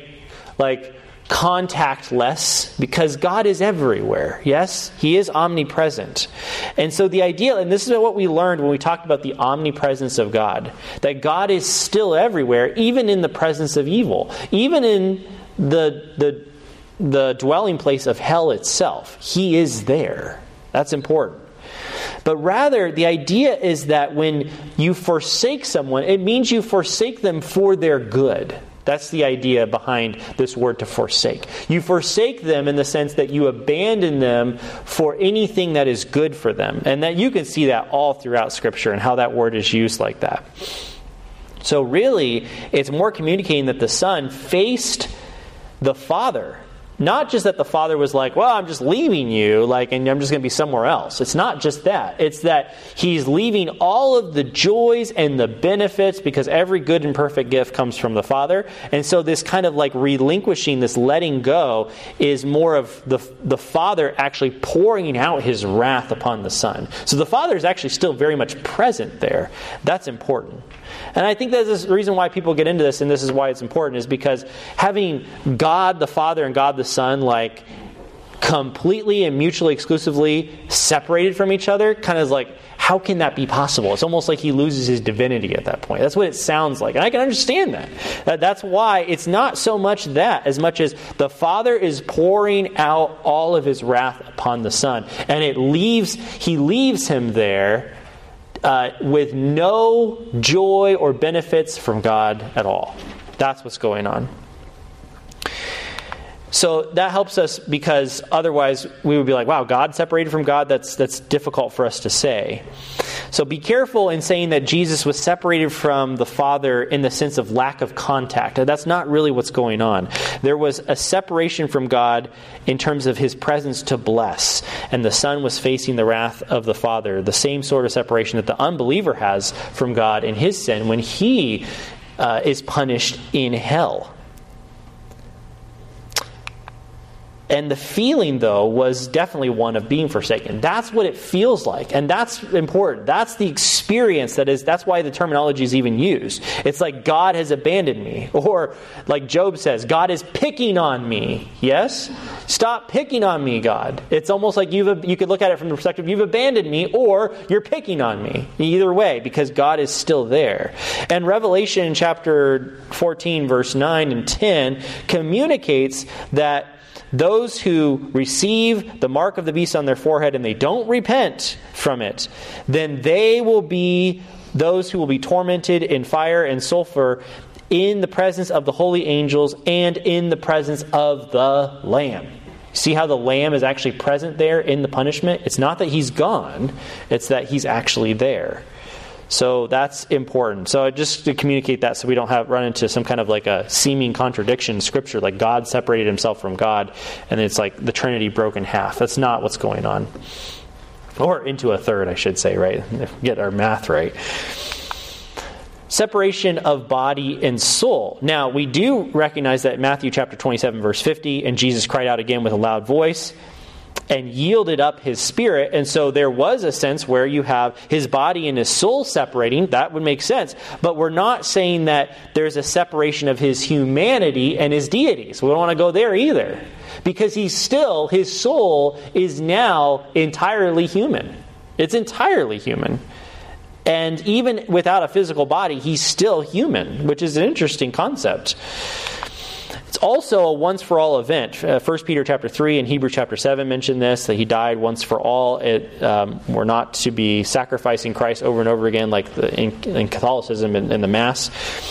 contactless, because God is everywhere. Yes, he is omnipresent. And so the idea, and this is what we learned when we talked about the omnipresence of God, that God is still everywhere, even in the presence of evil, even in the dwelling place of hell itself. He is there. That's important. But rather, the idea is that when you forsake someone, it means you forsake them for their good. That's the idea behind this word to forsake. You forsake them in the sense that you abandon them for anything that is good for them. And that you can see that all throughout Scripture and how that word is used like that. So really, it's more communicating that the Son faced the Father. Not just that the Father was like, well, I'm just leaving you, and I'm just going to be somewhere else. It's not just that. It's that he's leaving all of the joys and the benefits, because every good and perfect gift comes from the Father. And so this kind of relinquishing, this letting go, is more of the Father actually pouring out his wrath upon the Son. So the Father is actually still very much present there. That's important. And I think that's the reason why people get into this, and this is why it's important, is because having God the Father and God the Son completely and mutually exclusively separated from each other, kind of how can that be possible? It's almost like he loses his divinity at that point. That's what it sounds like. And I can understand that. That's why it's not so much that, as much as the Father is pouring out all of his wrath upon the Son. And he leaves him there with no joy or benefits from God at all. That's what's going on. So that helps us, because otherwise we would be like, wow, God separated from God? That's difficult for us to say. So be careful in saying that Jesus was separated from the Father in the sense of lack of contact. That's not really what's going on. There was a separation from God in terms of his presence to bless, and the Son was facing the wrath of the Father, the same sort of separation that the unbeliever has from God in his sin when he is punished in hell. And the feeling, though, was definitely one of being forsaken. That's what it feels like. And that's important. That's the experience that's why the terminology is even used. It's like God has abandoned me. Or like Job says, God is picking on me. Yes? Stop picking on me, God. It's almost like you could look at it from the perspective, you've abandoned me, or you're picking on me. Either way, because God is still there. And Revelation chapter 14, verse 9 and 10 communicates that those who receive the mark of the beast on their forehead and they don't repent from it, then they will be those who will be tormented in fire and sulfur in the presence of the holy angels and in the presence of the Lamb. See how the Lamb is actually present there in the punishment? It's not that he's gone, it's that he's actually there. So that's important. So just to communicate that so we don't run into some kind of like a seeming contradiction in Scripture, like God separated himself from God, and it's like the Trinity broke in half. That's not what's going on. Or into a third, I should say, right? Get our math right. Separation of body and soul. Now, we do recognize that Matthew chapter 27, verse 50, and Jesus cried out again with a loud voice and yielded up his spirit. And so there was a sense where you have his body and his soul separating. That would make sense. But we're not saying that there's a separation of his humanity and his deity. So we don't want to go there either. Because his soul is now entirely human. It's entirely human. And even without a physical body, he's still human, which is an interesting concept. It's also a once-for-all event. 1 Peter chapter 3 and Hebrews chapter 7 mention this, that he died once for all. We're not to be sacrificing Christ over and over again like in Catholicism and the Mass.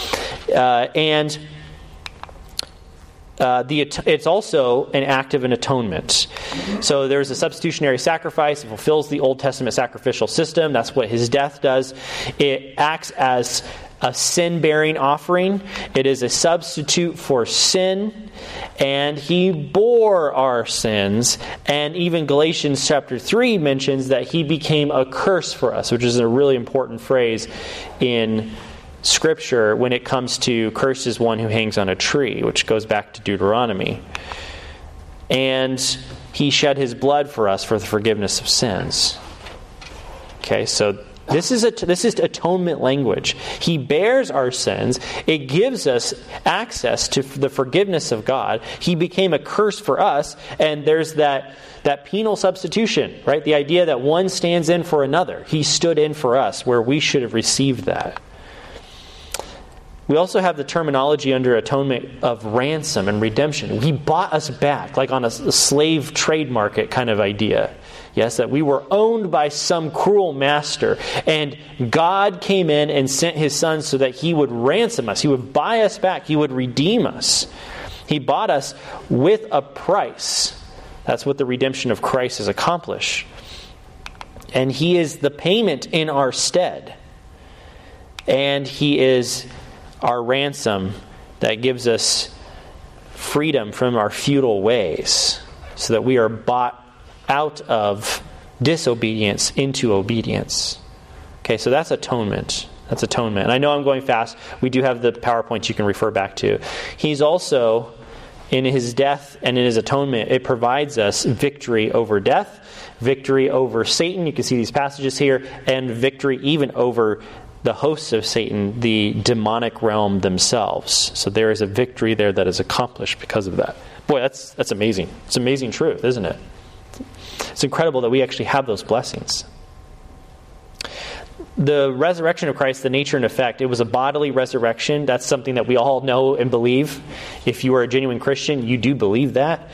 It's also an act of an atonement. So there's a substitutionary sacrifice. It fulfills the Old Testament sacrificial system. That's what his death does. It acts as a sin-bearing offering. It is a substitute for sin, and he bore our sins. And even Galatians chapter 3 mentions that he became a curse for us, which is a really important phrase in Scripture when it comes to cursed is one who hangs on a tree, which goes back to Deuteronomy. And he shed his blood for us for the forgiveness of sins. Okay, so this is atonement language. He bears our sins. It gives us access to the forgiveness of God. He became a curse for us, and there's that penal substitution, right? The idea that one stands in for another. He stood in for us where we should have received that. We also have the terminology under atonement of ransom and redemption. He bought us back, like on a slave trade market kind of idea. Yes, that we were owned by some cruel master, and God came in and sent his Son so that he would ransom us. He would buy us back. He would redeem us. He bought us with a price. That's what the redemption of Christ has accomplished. And he is the payment in our stead. And he is our ransom that gives us freedom from our futile ways so that we are bought out of disobedience into obedience. Okay, so that's atonement. That's atonement. And I know I'm going fast. We do have the PowerPoint you can refer back to. He's also, in his death and in his atonement, it provides us victory over death, victory over Satan. You can see these passages here, and victory even over the hosts of Satan, the demonic realm themselves. So there is a victory there that is accomplished because of that. Boy, that's amazing. It's amazing truth, isn't it? It's incredible that we actually have those blessings. the resurrection of Christ, the nature and effect, it was a bodily resurrection. That's something that we all know and believe. If you are a genuine Christian, you do believe that.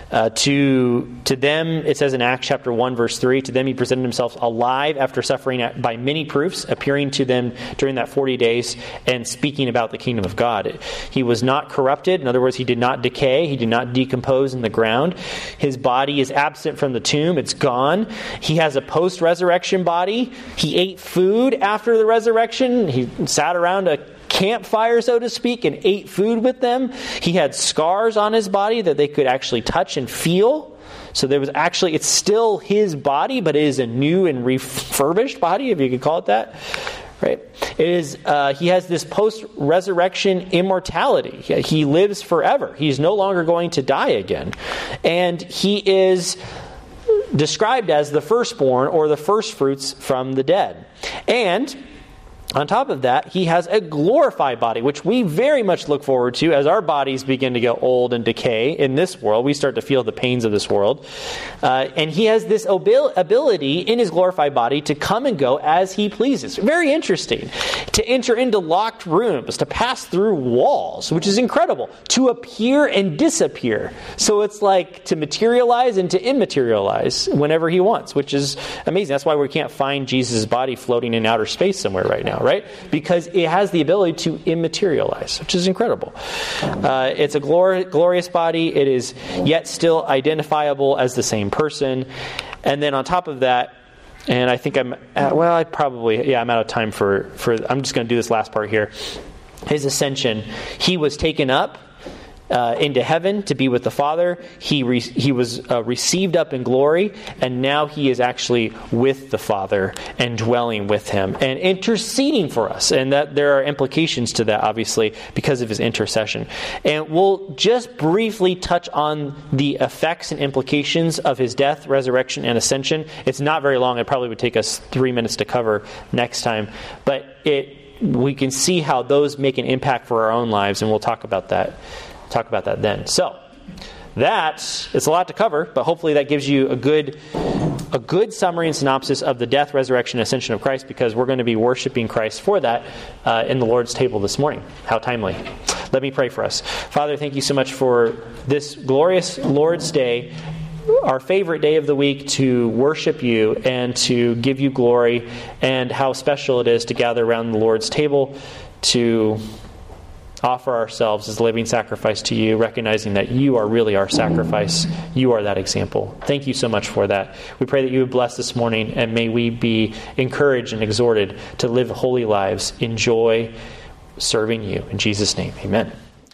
To them, it says in Acts chapter 1, verse 3, to them he presented himself alive after suffering by many proofs, appearing to them during that 40 days and speaking about the kingdom of God. He was not corrupted. In other words, he did not decay. He did not decompose in the ground. His body is absent from the tomb. It's gone. He has a post-resurrection body. He ate food after the resurrection. He sat around a campfire, so to speak, and ate food with them. He had scars on his body that they could actually touch and feel. So there was actually, it's still his body, but it is a new and refurbished body, if you could call it that. Right? It is. He has this post-resurrection immortality. He lives forever. He's no longer going to die again. And he is described as the firstborn or the firstfruits from the dead. And on top of that, he has a glorified body, which we very much look forward to as our bodies begin to get old and decay in this world. We start to feel the pains of this world. And he has this ability in his glorified body to come and go as he pleases. Very interesting. To enter into locked rooms, to pass through walls, which is incredible. To appear and disappear. So it's like to materialize and to immaterialize whenever he wants, which is amazing. That's why we can't find Jesus' body floating in outer space somewhere right now. Right? Because it has the ability to immaterialize, which is incredible. It's a glorious body. It is yet still identifiable as the same person. And then on top of that, and I think I'm out of time for I'm just going to do this last part here. His ascension, he was taken up into heaven to be with the Father. He was received up in glory, and now he is actually with the Father and dwelling with him and interceding for us. And that there are implications to that, obviously, because of his intercession. And we'll just briefly touch on the effects and implications of his death, resurrection, and ascension. It's not very long. It probably would take us 3 minutes to cover next time. But we can see how those make an impact for our own lives, and we'll talk about that then. So it's a lot to cover, but hopefully that gives you a good summary and synopsis of the death, resurrection, and ascension of Christ, because we're going to be worshiping Christ for that in the Lord's table this morning. How timely. Let me pray for us. Father, thank you so much for this glorious Lord's Day, our favorite day of the week to worship you and to give you glory, and how special it is to gather around the Lord's table to offer ourselves as a living sacrifice to you, recognizing that you are really our sacrifice. You are that example. Thank you so much for that. We pray that you would bless this morning, and may we be encouraged and exhorted to live holy lives in joy, serving you. In Jesus' name, amen.